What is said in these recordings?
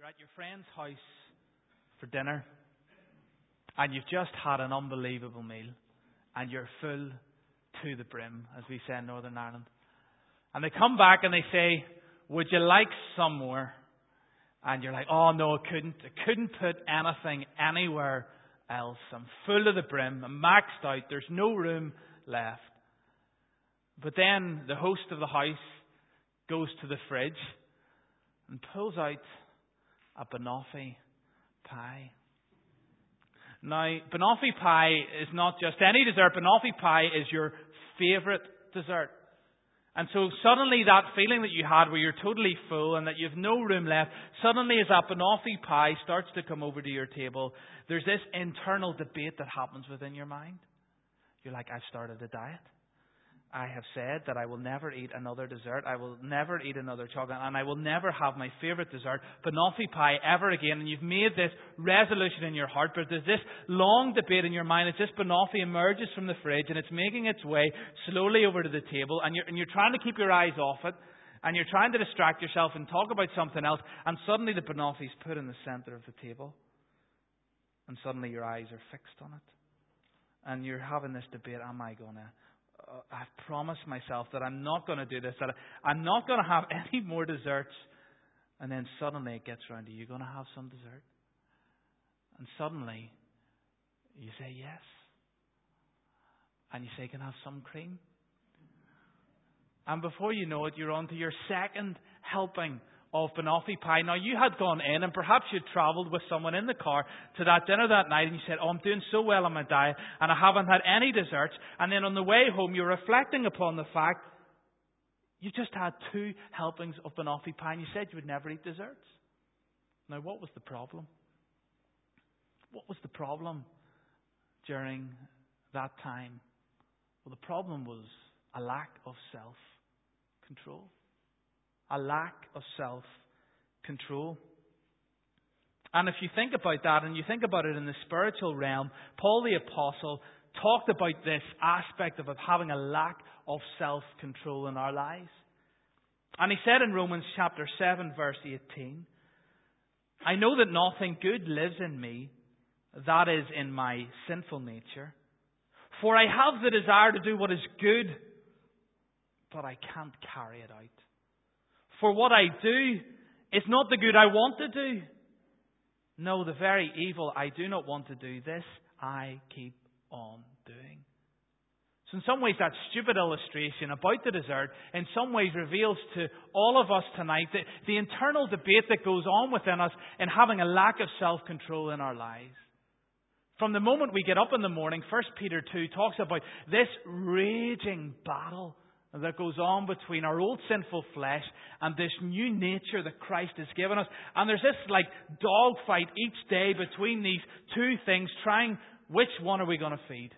at your friend's house for dinner and you've just had an unbelievable meal and you're full to the brim, as we say in Northern Ireland. And they come back and they say, would you like some more? And you're like, oh no, I couldn't put anything anywhere else. I'm full to the brim. I'm maxed out. There's no room left. But then the host of the house goes to the fridge and pulls out a banoffee pie. Now, banoffee pie is not just any dessert. Banoffee pie is your favourite dessert. And so suddenly that feeling that you had where you're totally full and that you have no room left, suddenly as that banoffee pie starts to come over to your table, there's this internal debate that happens within your mind. You're like, I've started a diet. I have said that I will never eat another dessert. I will never eat another chocolate. And I will never have my favourite dessert, banoffee pie, ever again. And you've made this resolution in your heart. But there's this long debate in your mind as this banoffee emerges from the fridge and it's making its way slowly over to the table. And you're trying to keep your eyes off it. And you're trying to distract yourself and talk about something else. And suddenly the banoffee is put in the centre of the table. And suddenly your eyes are fixed on it. And you're having this debate, am I going to... I've promised myself that I'm not going to do this, that I'm not going to have any more desserts. And then suddenly it gets around to you going to have some dessert. And suddenly you say yes. And you say, can I have some cream? And before you know it, you're on to your second helping of banoffee pie. Now, you had gone in and perhaps you'd travelled with someone in the car to that dinner that night and you said, oh, I'm doing so well on my diet and I haven't had any desserts. And then on the way home, you're reflecting upon the fact you just had 2 helpings of banoffee pie and you said you would never eat desserts. Now, what was the problem? What was the problem during that time? Well, the problem was a lack of self-control. A lack of self-control. And if you think about that and you think about it in the spiritual realm, Paul the Apostle talked about this aspect of having a lack of self-control in our lives. And he said in Romans chapter 7 verse 18, I know that nothing good lives in me, that is in my sinful nature. For I have the desire to do what is good, but I can't carry it out. For what I do is not the good I want to do. No, the very evil I do not want to do, this I keep on doing. So in some ways that stupid illustration about the dessert in some ways reveals to all of us tonight the internal debate that goes on within us in having a lack of self-control in our lives. From the moment we get up in the morning, 1 Peter 2 talks about this raging battle that goes on between our old sinful flesh and this new nature that Christ has given us. And there's this like dogfight each day between these 2 things, trying which one are we going to feed?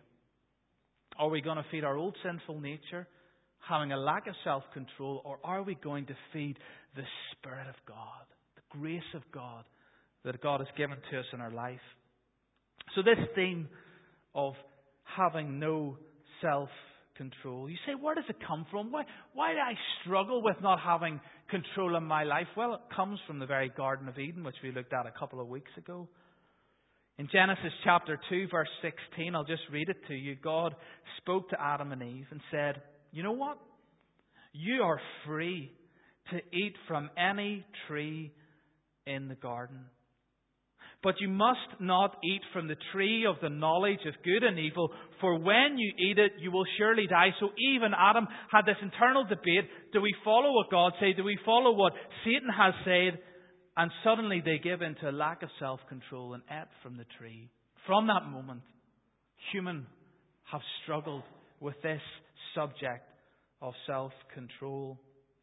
Are we going to feed our old sinful nature, having a lack of self-control, or are we going to feed the Spirit of God, the grace of God that God has given to us in our life? So this theme of having no self-control. You say, where does it come from? Why do I struggle with not having control in my life? Well, it comes from the very Garden of Eden, which we looked at a couple of weeks ago. In Genesis chapter 2, verse 16, I'll just read it to you. God spoke to Adam and Eve and said, you know what? You are free to eat from any tree in the garden. But you must not eat from the tree of the knowledge of good and evil, for when you eat it, you will surely die. So even Adam had this internal debate. Do we follow what God said? Do we follow what Satan has said? And suddenly they give into a lack of self-control and ate from the tree. From that moment, humans have struggled with this subject of self-control.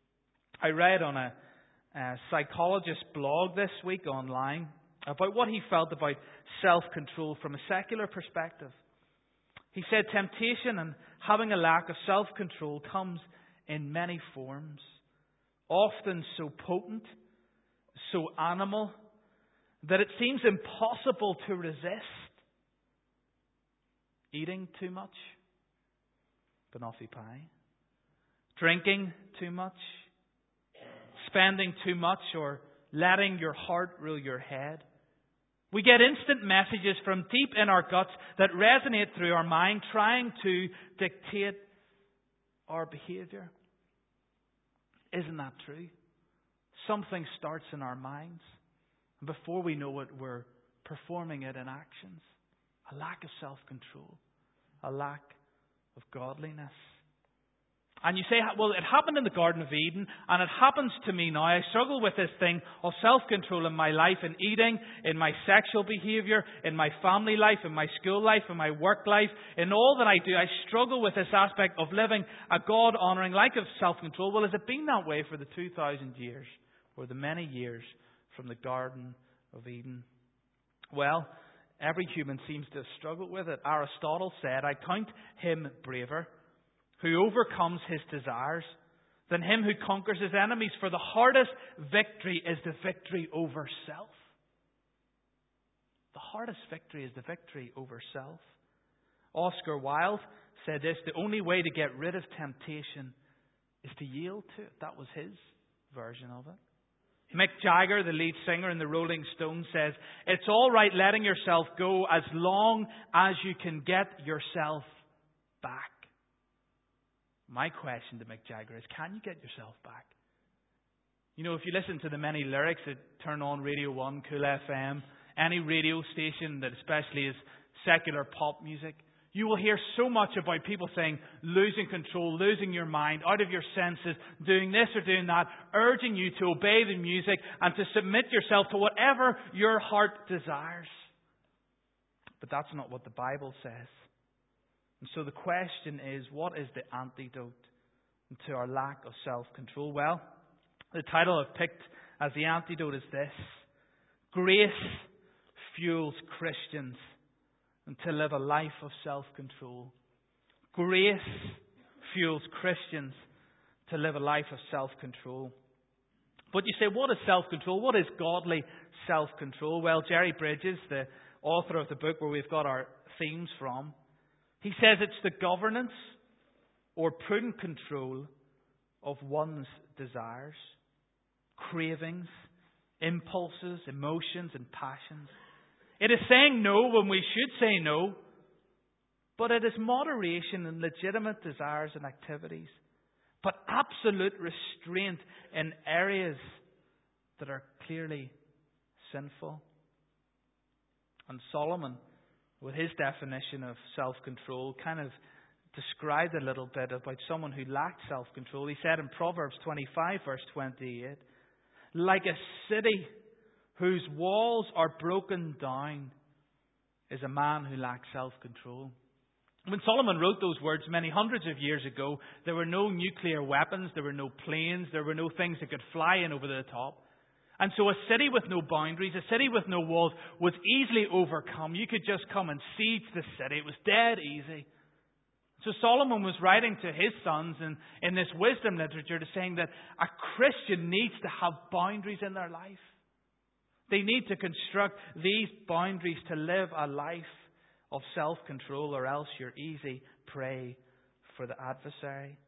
I read on a psychologist's blog this week online about what he felt about self-control from a secular perspective. He said temptation and having a lack of self-control comes in many forms, often so potent, so animal, that it seems impossible to resist. Eating too much, banoffee pie. Drinking too much, spending too much or letting your heart rule your head. We get instant messages from deep in our guts that resonate through our mind, trying to dictate our behavior. Isn't that true? Something starts in our minds, and before we know it, we're performing it in actions. A lack of self-control, a lack of godliness. And you say, well, it happened in the Garden of Eden, and it happens to me now. I struggle with this thing of self-control in my life, in eating, in my sexual behavior, in my family life, in my school life, in my work life, in all that I do. I struggle with this aspect of living a God-honouring life of self-control. Well, has it been that way for the 2,000 years, or the many years from the Garden of Eden? Well, every human seems to have struggled with it. Aristotle said, I count him braver who overcomes his desires than him who conquers his enemies. For the hardest victory is the victory over self. The hardest victory is the victory over self. Oscar Wilde said this, the only way to get rid of temptation is to yield to it. That was his version of it. Mick Jagger, the lead singer in the Rolling Stones, says, it's all right letting yourself go as long as you can get yourself back. My question to Mick Jagger is, can you get yourself back? You know, if you listen to the many lyrics that turn on Radio 1, Cool FM, any radio station that especially is secular pop music, you will hear so much about people saying losing control, losing your mind, out of your senses, doing this or doing that, urging you to obey the music and to submit yourself to whatever your heart desires. But that's not what the Bible says. And so the question is, what is the antidote to our lack of self-control? Well, the title I've picked as the antidote is this: Grace fuels Christians to live a life of self-control. Grace fuels Christians to live a life of self-control. But you say, what is self-control? What is godly self-control? Well, Jerry Bridges, the author of the book where we've got our themes from, he says it's the governance or prudent control of one's desires, cravings, impulses, emotions, and passions. It is saying no when we should say no, but it is moderation in legitimate desires and activities, but absolute restraint in areas that are clearly sinful. And Solomon, with his definition of self-control, kind of described a little bit about someone who lacked self-control. He said in Proverbs 25, verse 28, like a city whose walls are broken down is a man who lacks self-control. When Solomon wrote those words many hundreds of years ago, there were no nuclear weapons, there were no planes, there were no things that could fly in over the top. And so a city with no boundaries, a city with no walls was easily overcome. You could just come and siege the city. It was dead easy. So Solomon was writing to his sons in this wisdom literature to saying that a Christian needs to have boundaries in their life. They need to construct these boundaries to live a life of self-control, or else you're easy prey for the adversary.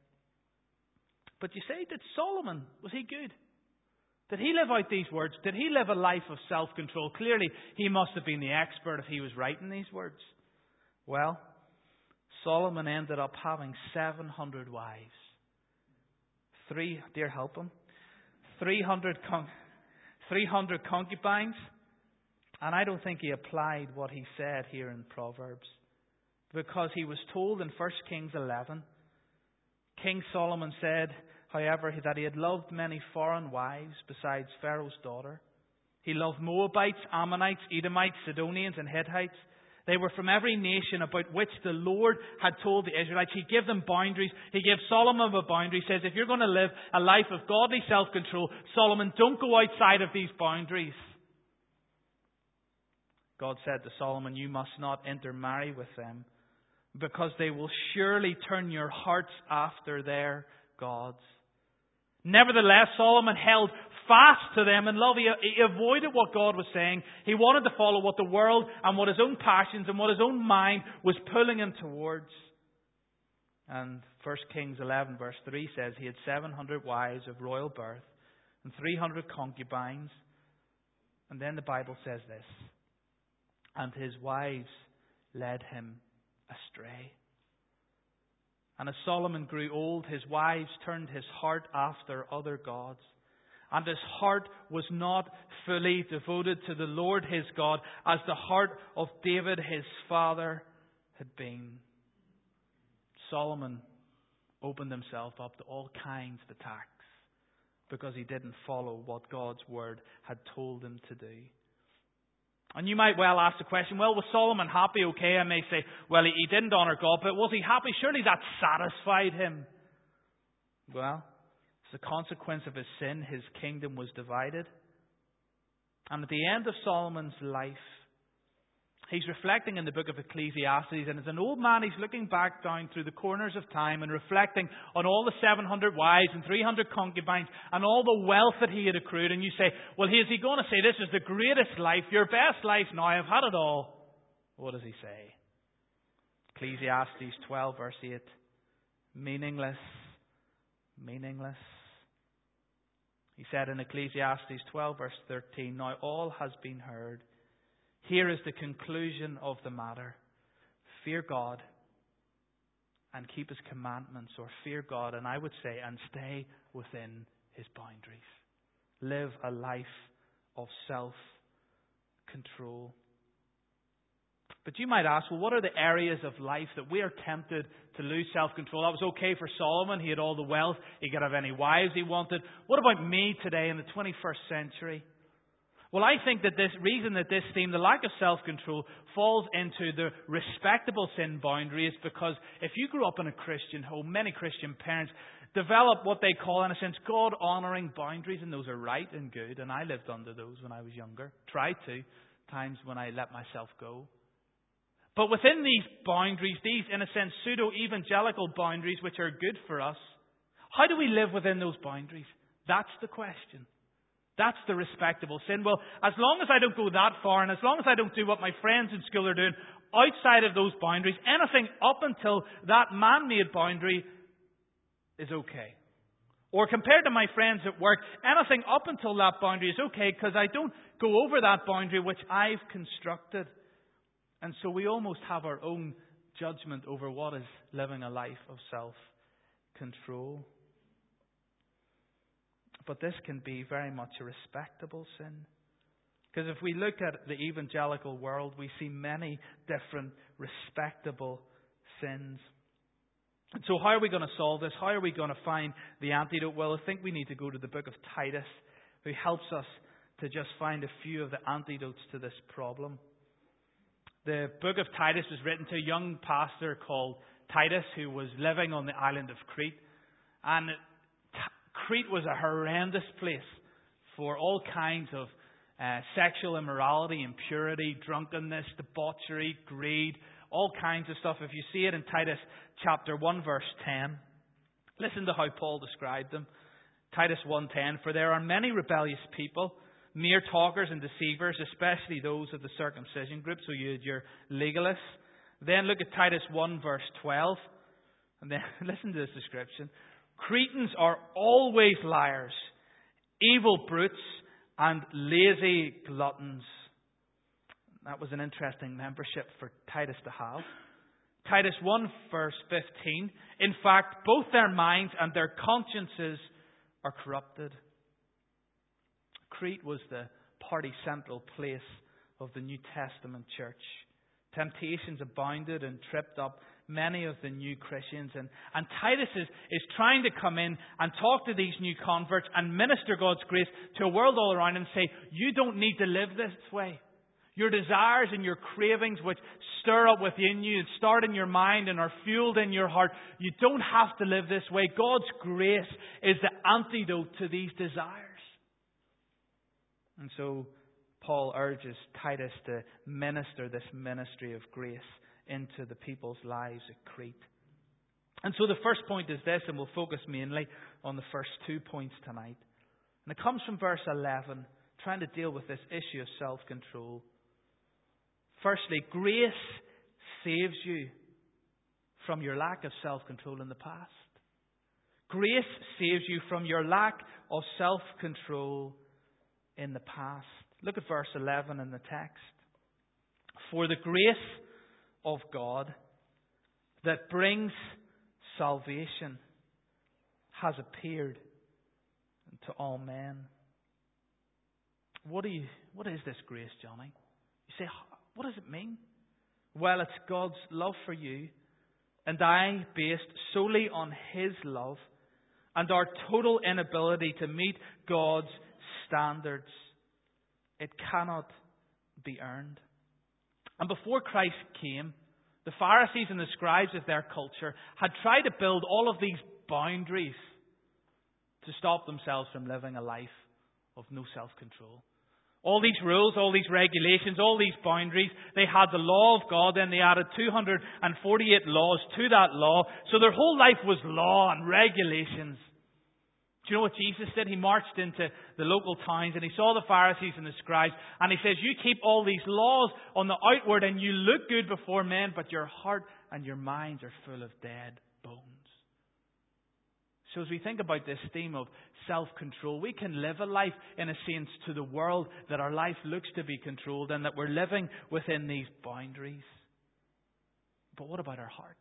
But you say, did Solomon, was he good? Did he live out these words? Did he live a life of self-control? Clearly, he must have been the expert if he was writing these words. Well, Solomon ended up having 700 wives. 300 concubines. And I don't think he applied what he said here in Proverbs, because he was told in 1 Kings 11, King Solomon said, however, that he had loved many foreign wives besides Pharaoh's daughter. He loved Moabites, Ammonites, Edomites, Sidonians, and Hittites. They were from every nation about which the Lord had told the Israelites. He gave them boundaries. He gave Solomon a boundary. He says, if you're going to live a life of godly self-control, Solomon, don't go outside of these boundaries. God said to Solomon, you must not intermarry with them, because they will surely turn your hearts after their gods. Nevertheless, Solomon held fast to them in love. He avoided what God was saying. He wanted to follow what the world and what his own passions and what his own mind was pulling him towards. And 1 Kings 11 verse 3 says he had 700 wives of royal birth and 300 concubines, And then the Bible says this, and his wives led him astray. And as Solomon grew old, his wives turned his heart after other gods. And his heart was not fully devoted to the Lord his God, as the heart of David his father had been. Solomon opened himself up to all kinds of attacks because he didn't follow what God's word had told him to do. And you might well ask the question, well, was Solomon happy? Okay, I may say, well, he didn't honor God, but was he happy? Surely that satisfied him. Well, as a consequence of his sin, his kingdom was divided. And at the end of Solomon's life, he's reflecting in the book of Ecclesiastes, and as an old man, he's looking back down through the corners of time and reflecting on all the 700 wives and 300 concubines and all the wealth that he had accrued. And you say, well, is he going to say, this is the greatest life, your best life now, I've had it all? What does he say? Ecclesiastes 12 verse 8. Meaningless. Meaningless. He said in Ecclesiastes 12 verse 13, now all has been heard. Here is the conclusion of the matter. Fear God and keep His commandments, or fear God, and I would say, and stay within His boundaries. Live a life of self-control. But you might ask, well, what are the areas of life that we are tempted to lose self-control? That was okay for Solomon. He had all the wealth. He could have any wives he wanted. What about me today in the 21st century? Well, I think that this reason that this theme, the lack of self-control, falls into the respectable sin boundary is because if you grew up in a Christian home, many Christian parents develop what they call, in a sense, God-honouring boundaries, and those are right and good, and I lived under those when I was younger. Tried to, times when I let myself go. But within these boundaries, these, in a sense, pseudo-evangelical boundaries, which are good for us, how do we live within those boundaries? That's the question. That's the respectable sin. Well, as long as I don't go that far, and as long as I don't do what my friends in school are doing outside of those boundaries, anything up until that man-made boundary is okay. Or compared to my friends at work, anything up until that boundary is okay because I don't go over that boundary which I've constructed. And so we almost have our own judgment over what is living a life of self-control. But this can be very much a respectable sin. Because if we look at the evangelical world, we see many different respectable sins. And so how are we going to solve this? How are we going to find the antidote? Well, I think we need to go to the book of Titus, who helps us to just find a few of the antidotes to this problem. The book of Titus was written to a young pastor called Titus, who was living on the island of Crete. And Crete was a horrendous place for all kinds of sexual immorality, impurity, drunkenness, debauchery, greed, all kinds of stuff. If you see it in Titus chapter 1 verse 10, listen to how Paul described them. Titus 1:10, for there are many rebellious people, mere talkers and deceivers, especially those of the circumcision group. So you had your legalists. Then look at Titus 1 verse 12, and then listen to this description. Cretans are always liars, evil brutes, and lazy gluttons. That was an interesting membership for Titus to have. Titus 1 verse 15. In fact, both their minds and their consciences are corrupted. Crete was the party-central place of the New Testament church. Temptations abounded and tripped up many of the new Christians. And Titus is trying to come in and talk to these new converts and minister God's grace to a world all around and say, you don't need to live this way. Your desires and your cravings which stir up within you and start in your mind and are fueled in your heart, you don't have to live this way. God's grace is the antidote to these desires. And so Paul urges Titus to minister this ministry of grace into the people's lives at Crete. And so the first point is this, and we'll focus mainly on the first 2 points tonight. And it comes from verse 11, trying to deal with this issue of self-control. Firstly, grace saves you from your lack of self-control in the past. Grace saves you from your lack of self-control in the past. Look at verse 11 in the text. For the grace of God that brings salvation has appeared to all men. What is this grace, Johnny? You say, what does it mean? Well, it's God's love for you and I based solely on His love and our total inability to meet God's standards. It cannot be earned. And before Christ came, the Pharisees and the scribes of their culture had tried to build all of these boundaries to stop themselves from living a life of no self-control. All these rules, all these regulations, all these boundaries. They had the law of God, then they added 248 laws to that law. So their whole life was law and regulations. Do you know what Jesus did? He marched into the local towns and he saw the Pharisees and the scribes and he says, you keep all these laws on the outward and you look good before men, but your heart and your minds are full of dead bones. So as we think about this theme of self-control, we can live a life, in a sense, to the world that our life looks to be controlled and that we're living within these boundaries. But what about our hearts?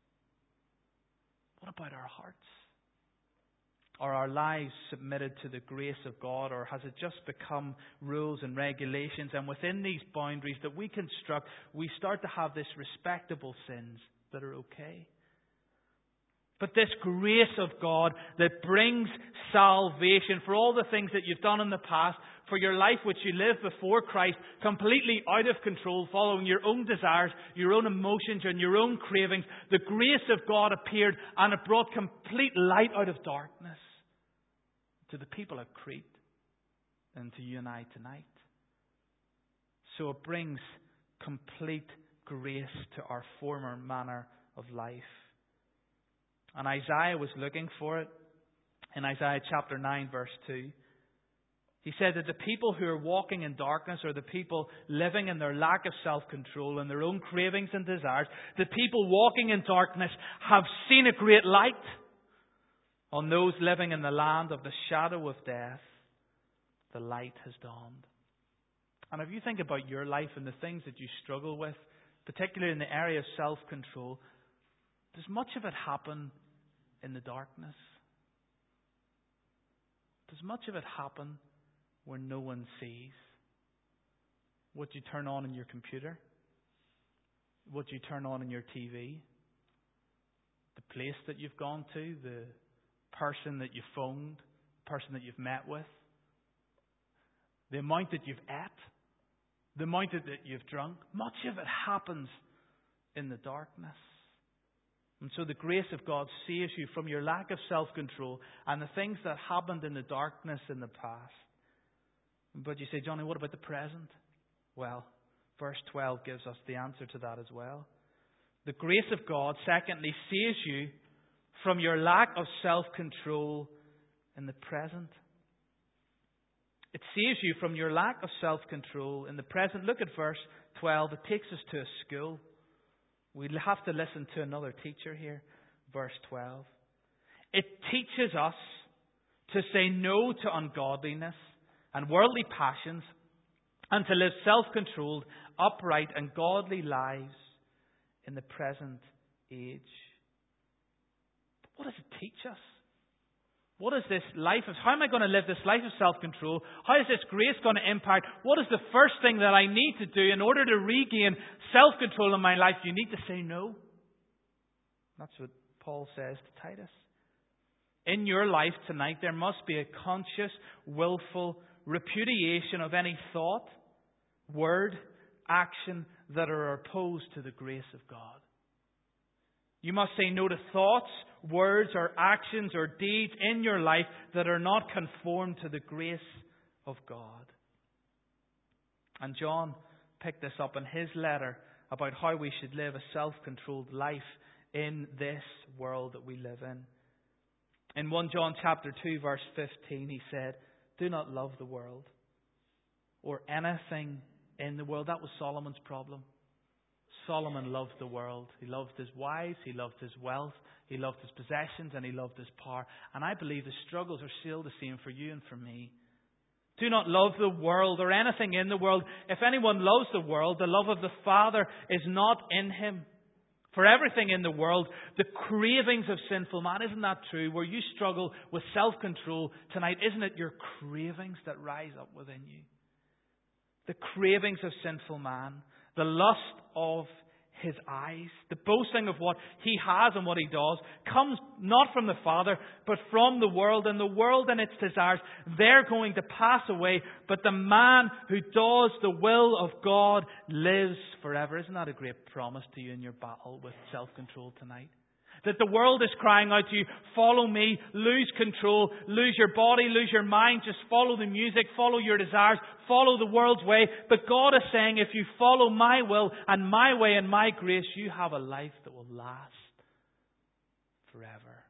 What about our hearts? Are our lives submitted to the grace of God, or has it just become rules and regulations? And within these boundaries that we construct, we start to have this respectable sins that are okay. But this grace of God that brings salvation for all the things that you've done in the past, for your life which you lived before Christ, completely out of control, following your own desires, your own emotions and your own cravings, the grace of God appeared and it brought complete light out of darkness to the people at Crete and to you and I tonight. So it brings complete grace to our former manner of life. And Isaiah was looking for it in Isaiah chapter 9 verse 2. He said that the people who are walking in darkness, or the people living in their lack of self-control and their own cravings and desires, the people walking in darkness have seen a great light. On those living in the land of the shadow of death, the light has dawned. And if you think about your life and the things that you struggle with, particularly in the area of self-control, does much of it happen in the darkness? Does much of it happen where no one sees? What you turn on in your computer? What you turn on in your TV? The place that you've gone to? The person that you phoned? The person that you've met with? The amount that you've ate? The amount that you've drunk? Much of it happens in the darkness. And so the grace of God saves you from your lack of self-control and the things that happened in the darkness in the past. But you say, Johnny, what about the present? Well, verse 12 gives us the answer to that as well. The grace of God, secondly, saves you from your lack of self-control in the present. It saves you from your lack of self-control in the present. Look at verse 12. It takes us to a school. We'll have to listen to another teacher here. Verse 12. It teaches us to say no to ungodliness and worldly passions and to live self-controlled, upright and godly lives in the present age. What does it teach us? What is this life of? How am I going to live this life of self-control? How is this grace going to impact? What is the first thing that I need to do in order to regain self-control in my life? You need to say no. That's what Paul says to Titus. In your life tonight, there must be a conscious, willful repudiation of any thought, word, action that are opposed to the grace of God. You must say no to thoughts, words, or actions or deeds in your life that are not conformed to the grace of God. And John picked this up in his letter about how we should live a self-controlled life in this world that we live in. In 1 John chapter 2 verse 15 he said, do not love the world or anything in the world. That was Solomon's problem. Solomon loved the world. He loved his wives, he loved his wealth, he loved his possessions, and he loved his power. And I believe the struggles are still the same for you and for me. Do not love the world or anything in the world. If anyone loves the world, the love of the Father is not in him. For everything in the world, the cravings of sinful man, isn't that true? Where you struggle with self-control tonight, isn't it your cravings that rise up within you? The cravings of sinful man, the lust of his eyes, the boasting of what he has and what he does, comes not from the Father, but from the world. And the world and its desires, they're going to pass away. But the man who does the will of God lives forever. Isn't that a great promise to you in your battle with self-control tonight? That the world is crying out to you, follow me, lose control, lose your body, lose your mind, just follow the music, follow your desires, follow the world's way. But God is saying, if you follow my will and my way and my grace, you have a life that will last forever.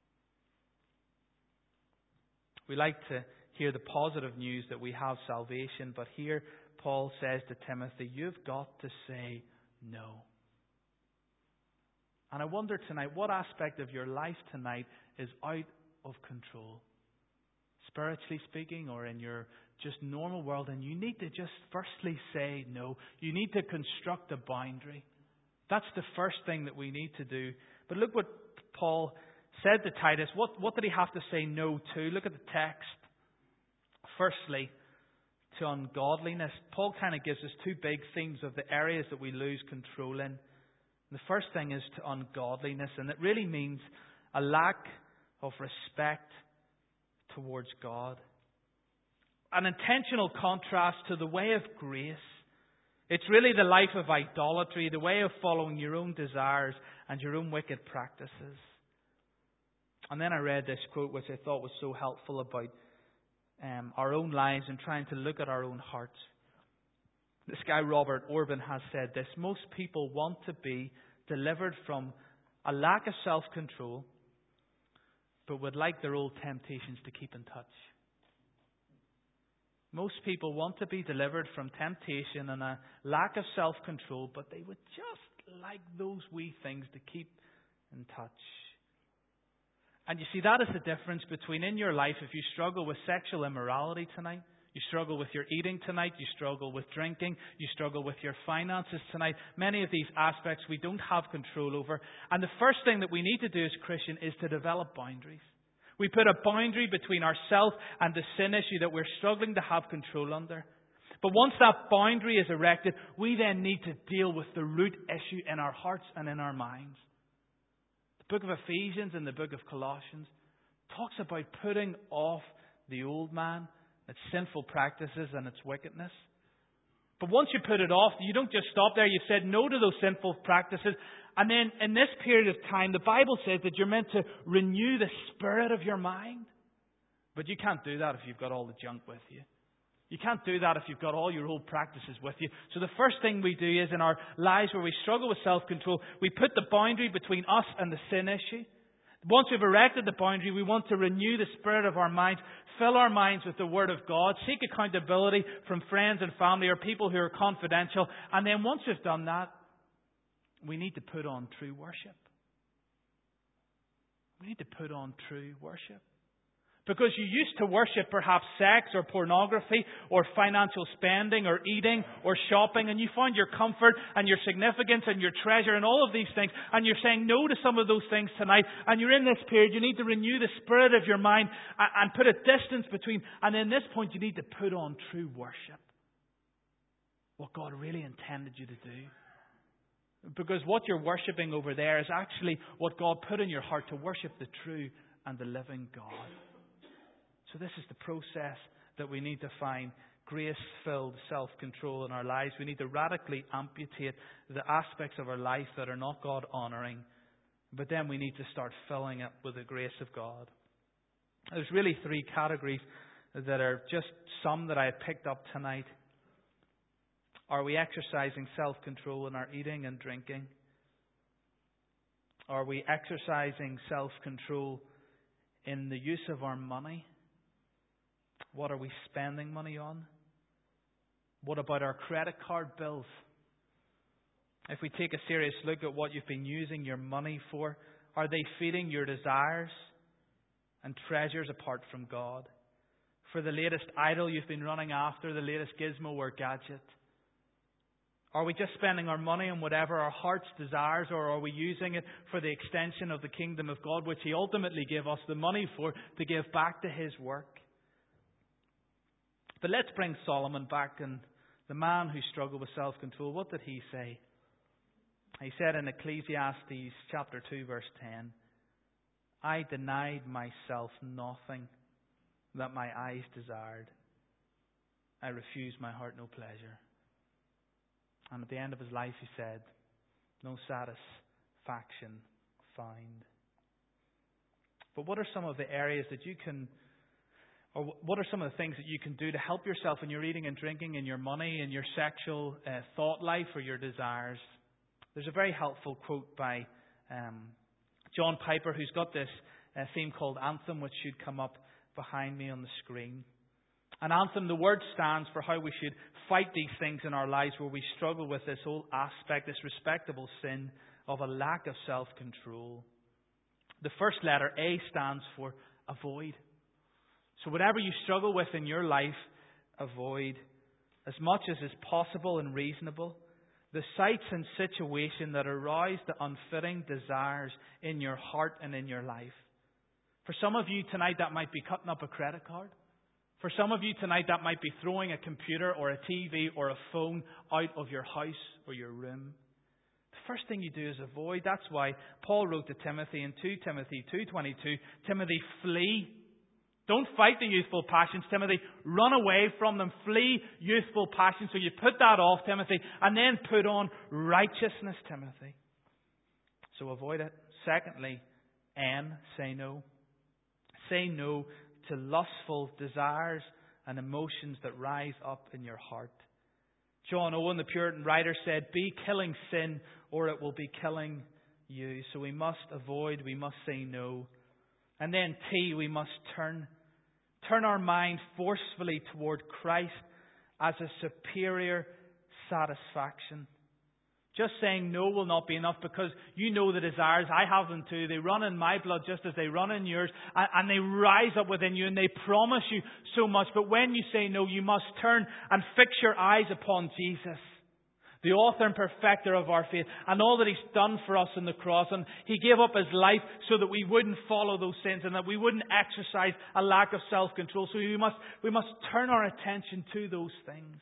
We like to hear the positive news that we have salvation, but here Paul says to Timothy, you've got to say no. And I wonder tonight, what aspect of your life tonight is out of control? Spiritually speaking, or in your just normal world, and you need to just firstly say no. You need to construct a boundary. That's the first thing that we need to do. But look what Paul said to Titus. What did he have to say no to? Look at the text. Firstly, to ungodliness. Paul kind of gives us two big themes of the areas that we lose control in. The first thing is to ungodliness, and it really means a lack of respect towards God. An intentional contrast to the way of grace. It's really the life of idolatry, the way of following your own desires and your own wicked practices. And then I read this quote which I thought was so helpful about our own lives and trying to look at our own hearts. This guy, Robert Orban, has said this: most people want to be delivered from a lack of self-control, but would like their old temptations to keep in touch. Most people want to be delivered from temptation and a lack of self-control, but they would just like those wee things to keep in touch. And you see, that is the difference between in your life, if you struggle with sexual immorality tonight, you struggle with your eating tonight, you struggle with drinking, you struggle with your finances tonight. Many of these aspects we don't have control over. And the first thing that we need to do as Christians is to develop boundaries. We put a boundary between ourselves and the sin issue that we're struggling to have control under. But once that boundary is erected, we then need to deal with the root issue in our hearts and in our minds. The book of Ephesians and the book of Colossians talks about putting off the old man, its sinful practices and its wickedness. But once you put it off, you don't just stop there. You've said no to those sinful practices. And then in this period of time, the Bible says that you're meant to renew the spirit of your mind. But you can't do that if you've got all the junk with you. You can't do that if you've got all your old practices with you. So the first thing we do is in our lives where we struggle with self-control, we put the boundary between us and the sin issue. Once we've erected the boundary, we want to renew the spirit of our minds, fill our minds with the Word of God, seek accountability from friends and family or people who are confidential. And then once we've done that, we need to put on true worship. We need to put on true worship. Because you used to worship perhaps sex or pornography or financial spending or eating or shopping, and you find your comfort and your significance and your treasure and all of these things, and you're saying no to some of those things tonight, and you're in this period, you need to renew the spirit of your mind and put a distance between, and in this point you need to put on true worship. What God really intended you to do. Because what you're worshipping over there is actually what God put in your heart to worship the true and the living God. So this is the process that we need to find grace-filled self-control in our lives. We need to radically amputate the aspects of our life that are not God-honoring. But then we need to start filling it with the grace of God. There's really three categories that are just some that I had picked up tonight. Are we exercising self-control in our eating and drinking? Are we exercising self-control in the use of our money? What are we spending money on? What about our credit card bills? If we take a serious look at what you've been using your money for, are they feeding your desires and treasures apart from God? for the latest idol you've been running after, the latest gizmo or gadget? Are we just spending our money on whatever our heart's desires, or are we using it for the extension of the kingdom of God, which He ultimately gave us the money for, to give back to His work? But let's bring Solomon back, and the man who struggled with self-control. What did he say? He said in Ecclesiastes chapter 2 verse 10, I denied myself nothing that my eyes desired. I refused my heart no pleasure. And at the end of his life he said, no satisfaction found. But what are some of the areas that you can, or what are some of the things that you can do to help yourself in your eating and drinking, in your money, in your sexual thought life, or your desires? There's a very helpful quote by John Piper, who's got this theme called Anthem, which should come up behind me on the screen. An anthem, the word stands for how we should fight these things in our lives where we struggle with this whole aspect, this respectable sin of a lack of self-control. The first letter, A, stands for avoid. So whatever you struggle with in your life, avoid as much as is possible and reasonable the sights and situation that arouse the unfitting desires in your heart and in your life. For some of you tonight, that might be cutting up a credit card. For some of you tonight, that might be throwing a computer or a TV or a phone out of your house or your room. The first thing you do is avoid. That's why Paul wrote to Timothy in 2 Timothy 2:22, Timothy, flee. Don't fight the youthful passions, Timothy. Run away from them. Flee youthful passions. So you put that off, Timothy, and then put on righteousness, Timothy. So avoid it. Secondly, N, say no. Say no to lustful desires and emotions that rise up in your heart. John Owen, the Puritan writer, said, be killing sin or it will be killing you. So we must avoid, we must say no. And then T, we must turn our mind forcefully toward Christ as a superior satisfaction. Just saying no will not be enough, because you know the desires. I have them too. They run in my blood just as they run in yours. And they rise up within you and they promise you so much. But when you say no, you must turn and fix your eyes upon Jesus, the author and perfecter of our faith, and all that He's done for us on the cross. And He gave up His life so that we wouldn't follow those sins and that we wouldn't exercise a lack of self-control. So we must turn our attention to those things.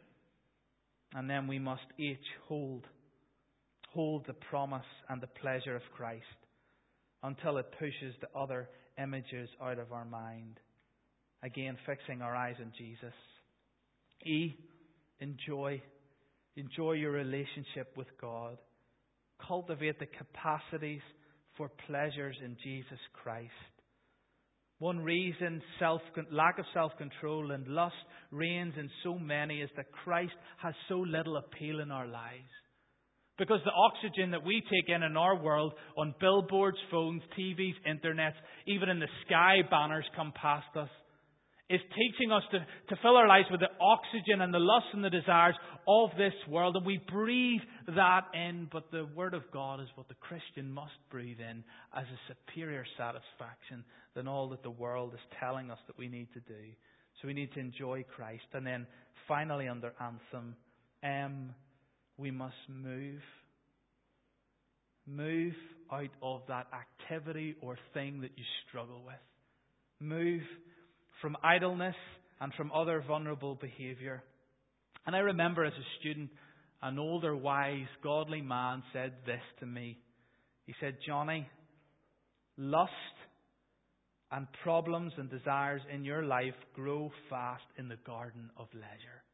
And then we must hold the promise and the pleasure of Christ until it pushes the other images out of our mind. Again, fixing our eyes on Jesus. E, enjoy. Enjoy your relationship with God. Cultivate the capacities for pleasures in Jesus Christ. One reason lack of self-control and lust reigns in so many is that Christ has so little appeal in our lives. Because the oxygen that we take in our world, on billboards, phones, TVs, internets, even in the sky banners come past us, is teaching us to fill our lives with the oxygen and the lusts and the desires of this world. And we breathe that in, but the Word of God is what the Christian must breathe in as a superior satisfaction than all that the world is telling us that we need to do. So we need to enjoy Christ. And then finally, under Anthem, we must move. Move out of that activity or thing that you struggle with. Move from idleness and from other vulnerable behaviour. And I remember as a student, an older, wise, godly man said this to me. He said, Johnny, lust and problems and desires in your life grow fast in the garden of leisure.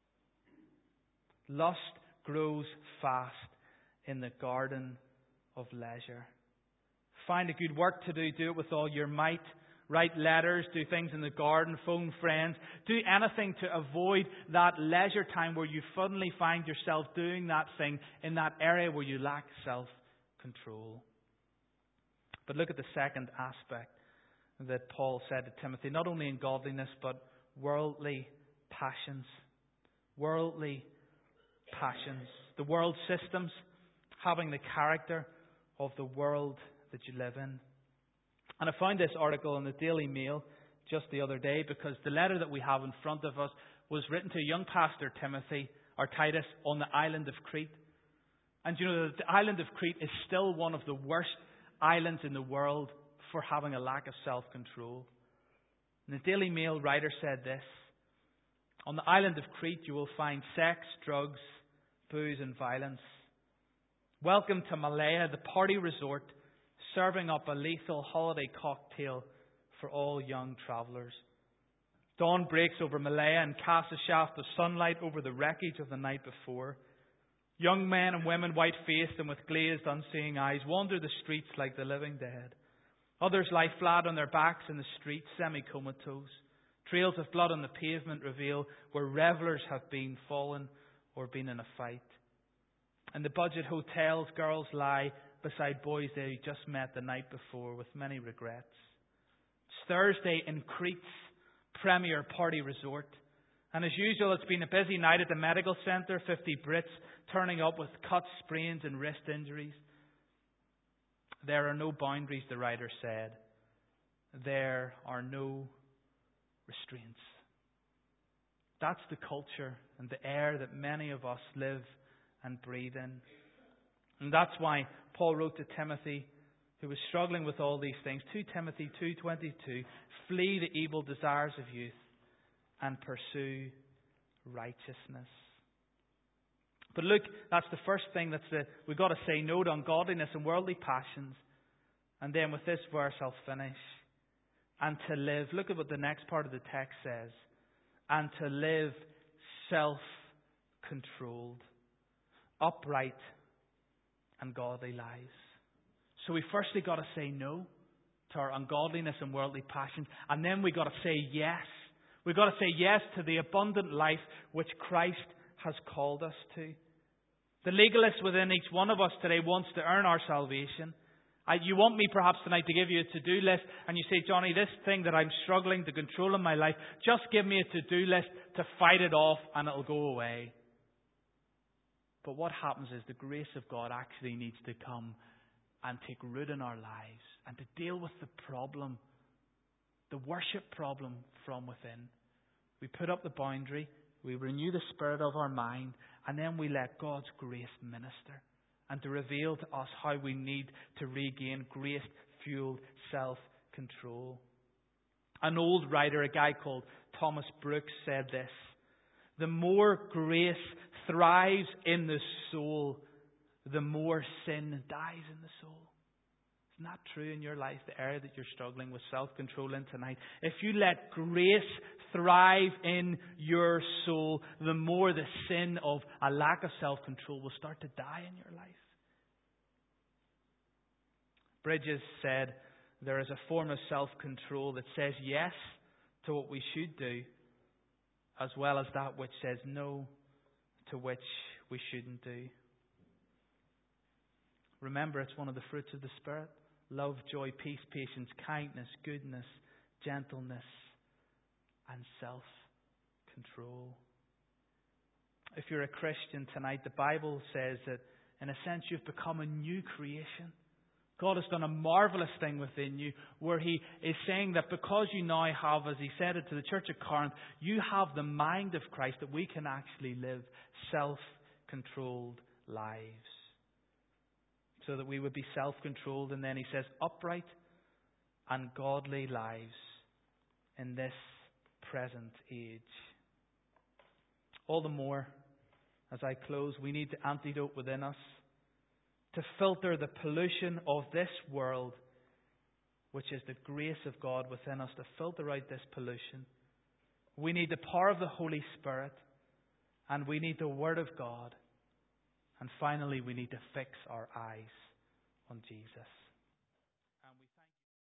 Lust grows fast in the garden of leisure. Find a good work to do. Do it with all your might. Write letters. Do things in the garden. Phone friends. Do anything to avoid that leisure time where you suddenly find yourself doing that thing in that area where you lack self-control. But look at the second aspect that Paul said to Timothy. Not only in godliness, but worldly passions. Worldly passions. The world systems having the character of the world that you live in. And I found this article in the Daily Mail just the other day, because the letter that we have in front of us was written to a young pastor, Timothy, or Titus, on the island of Crete. And you know that the island of Crete is still one of the worst islands in the world for having a lack of self-control. And the Daily Mail writer said this: on the island of Crete you will find sex, drugs, booze and violence. Welcome to Malaya, the party resort, serving up a lethal holiday cocktail for all young travellers. Dawn breaks over Malaya and casts a shaft of sunlight over the wreckage of the night before. Young men and women, white-faced and with glazed, unseeing eyes, wander the streets like the living dead. Others lie flat on their backs in the street, semi-comatose. Trails of blood on the pavement reveal where revellers have been fallen or been in a fight. In the budget hotels, girls lie beside boys they just met the night before with many regrets. It's Thursday in Crete's premier party resort. And as usual, it's been a busy night at the medical centre. 50 Brits turning up with cuts, sprains and wrist injuries. There are no boundaries, the writer said. There are no restraints. That's the culture and the air that many of us live and breathe in. And that's why Paul wrote to Timothy, who was struggling with all these things, 2 Timothy 2:22, flee the evil desires of youth and pursue righteousness. But look, that's the first thing. We've got to say no to ungodliness and worldly passions. And then with this verse I'll finish. And to live, look at what the next part of the text says. And to live self-controlled, upright and godly lives. So we firstly got to say no to our ungodliness and worldly passions. And then we got to say yes. We've got to say yes to the abundant life which Christ has called us to. The legalist within each one of us today wants to earn our salvation. You want me perhaps tonight to give you a to-do list, and you say, Johnny, this thing that I'm struggling to control in my life, just give me a to-do list to fight it off and it'll go away. But what happens is the grace of God actually needs to come and take root in our lives and to deal with the problem, the worship problem from within. We put up the boundary, we renew the spirit of our mind, and then we let God's grace minister and to reveal to us how we need to regain grace-fueled self-control. An old writer, a guy called Thomas Brooks, said this: the more grace thrives in the soul, the more sin dies in the soul. Isn't that true in your life, the area that you're struggling with self-control in tonight? If you let grace thrive in your soul, the more the sin of a lack of self-control will start to die in your life. Bridges said, there is a form of self-control that says yes to what we should do, as well as that which says no to which we shouldn't do. Remember, it's one of the fruits of the Spirit: love, joy, peace, patience, kindness, goodness, gentleness, and self-control. If you're a Christian tonight, the Bible says that in a sense you've become a new creation. God has done a marvelous thing within you, where He is saying that because you now have, as He said it to the church of Corinth, you have the mind of Christ, that we can actually live self-controlled lives. So that we would be self-controlled, and then He says upright and godly lives in this present age. All the more, as I close, we need the antidote within us to filter the pollution of this world, which is the grace of God within us, to filter out this pollution. We need the power of the Holy Spirit, and we need the Word of God. And finally, we need to fix our eyes on Jesus.